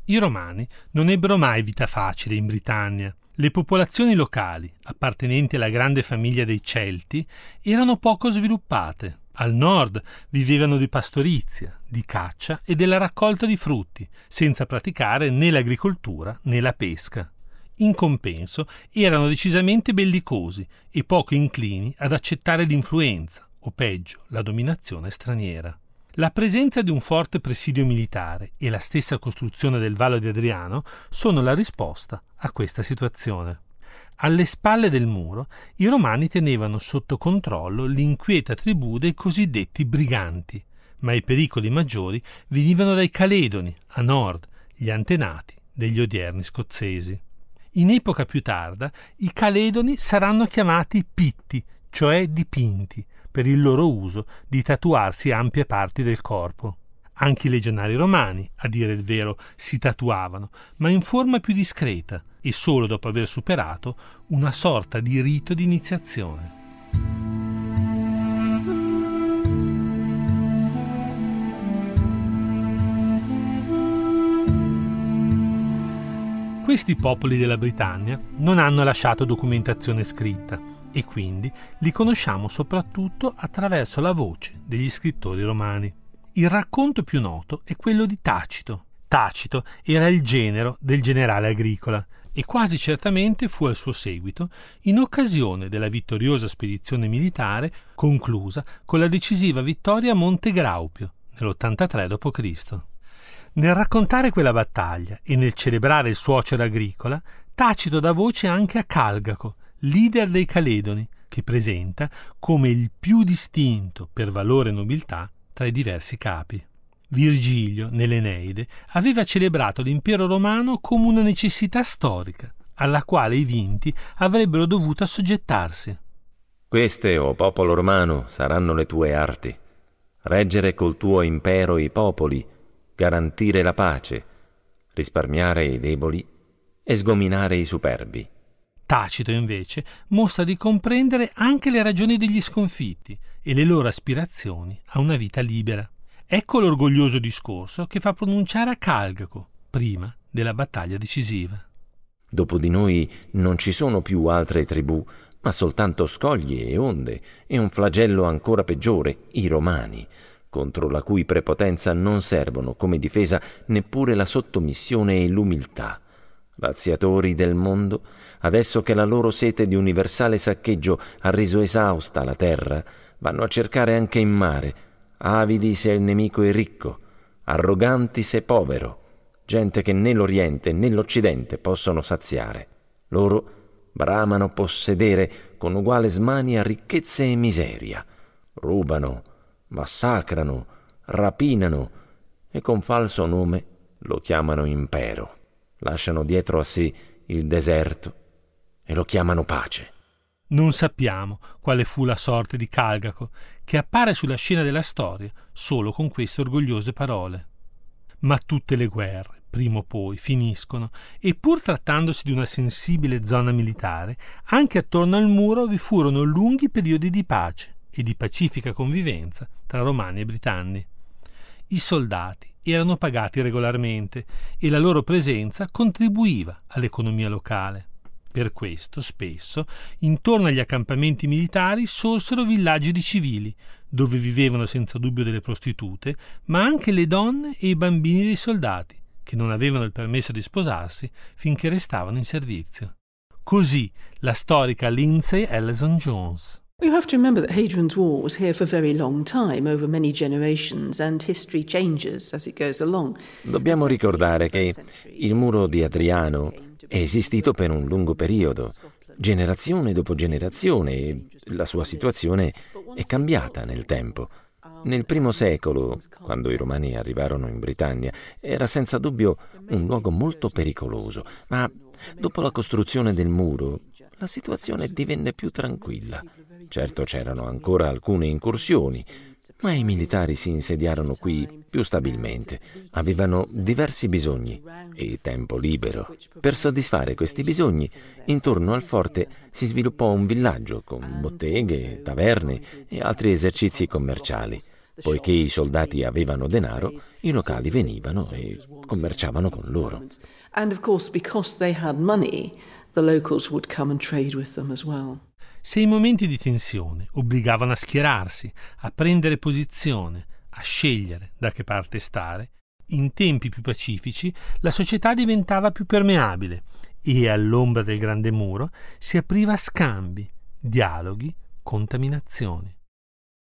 I Romani non ebbero mai vita facile in Britannia. Le popolazioni locali, appartenenti alla grande famiglia dei Celti, erano poco sviluppate. Al nord vivevano di pastorizia, di caccia e della raccolta di frutti, senza praticare né l'agricoltura né la pesca. In compenso erano decisamente bellicosi e poco inclini ad accettare l'influenza, o peggio, la dominazione straniera. La presenza di un forte presidio militare e la stessa costruzione del Vallo di Adriano sono la risposta a questa situazione. Alle spalle del muro i Romani tenevano sotto controllo l'inquieta tribù dei cosiddetti briganti, ma i pericoli maggiori venivano dai Caledoni, a nord, gli antenati degli odierni scozzesi. In epoca più tarda i Caledoni saranno chiamati Pitti, cioè dipinti, per il loro uso di tatuarsi ampie parti del corpo. Anche i legionari romani, a dire il vero, si tatuavano, ma in forma più discreta e solo dopo aver superato una sorta di rito di iniziazione. Questi popoli della Britannia non hanno lasciato documentazione scritta e quindi li conosciamo soprattutto attraverso la voce degli scrittori romani. Il racconto più noto è quello di Tacito. Tacito era il genero del generale Agricola e quasi certamente fu al suo seguito in occasione della vittoriosa spedizione militare conclusa con la decisiva vittoria a Monte Graupio nell'83 d.C. Nel raccontare quella battaglia e nel celebrare il suocero Agricola, Tacito dà voce anche a Calgaco, leader dei Caledoni, che presenta come il più distinto per valore e nobiltà tra i diversi capi. Virgilio, nell'Eneide, aveva celebrato l'impero romano come una necessità storica, alla quale i vinti avrebbero dovuto assoggettarsi. Queste, o popolo romano, saranno le tue arti: reggere col tuo impero i popoli, garantire la pace, risparmiare i deboli e sgominare i superbi. Tacito, invece, mostra di comprendere anche le ragioni degli sconfitti e le loro aspirazioni a una vita libera. Ecco l'orgoglioso discorso che fa pronunciare a Calgaco, prima della battaglia decisiva. Dopo di noi non ci sono più altre tribù, ma soltanto scogli e onde, e un flagello ancora peggiore, i Romani, contro la cui prepotenza non servono come difesa neppure la sottomissione e l'umiltà. Razziatori del mondo, adesso che la loro sete di universale saccheggio ha reso esausta la terra, vanno a cercare anche in mare, avidi se il nemico è ricco, arroganti se povero, gente che né l'Oriente né l'Occidente possono saziare. Loro bramano possedere con uguale smania ricchezze e miseria, rubano, massacrano, rapinano e con falso nome lo chiamano impero. Lasciano dietro a sé il deserto e lo chiamano pace. Non sappiamo quale fu la sorte di Calgaco, che appare sulla scena della storia solo con queste orgogliose parole. Ma tutte le guerre, prima o poi, finiscono e pur trattandosi di una sensibile zona militare, anche attorno al muro vi furono lunghi periodi di pace e di pacifica convivenza tra Romani e Britanni. I soldati erano pagati regolarmente e la loro presenza contribuiva all'economia locale. Per questo, spesso, intorno agli accampamenti militari sorsero villaggi di civili, dove vivevano senza dubbio delle prostitute, ma anche le donne e i bambini dei soldati, che non avevano il permesso di sposarsi finché restavano in servizio. Così la storica Lindsay Ellison-Jones. You have to remember that Hadrian's Wall was here for a very long time, over many generations, and history changes as it goes along. Dobbiamo ricordare che il muro di Adriano è esistito per un lungo periodo, generazione dopo generazione, e la sua situazione è cambiata nel tempo. Nel I secolo, quando i Romani arrivarono in Britannia, era senza dubbio un luogo molto pericoloso, ma dopo la costruzione del muro la situazione divenne più tranquilla. Certo, c'erano ancora alcune incursioni, ma i militari si insediarono qui più stabilmente. Avevano diversi bisogni e tempo libero. Per soddisfare questi bisogni, intorno al forte si sviluppò un villaggio con botteghe, taverne e altri esercizi commerciali. Poiché i soldati avevano denaro, i locali venivano e commerciavano con loro. And of course, because they had money, the locals would come and trade with them as well. Se i momenti di tensione obbligavano a schierarsi, a prendere posizione, a scegliere da che parte stare, in tempi più pacifici la società diventava più permeabile e all'ombra del grande muro si apriva a scambi, dialoghi, contaminazioni.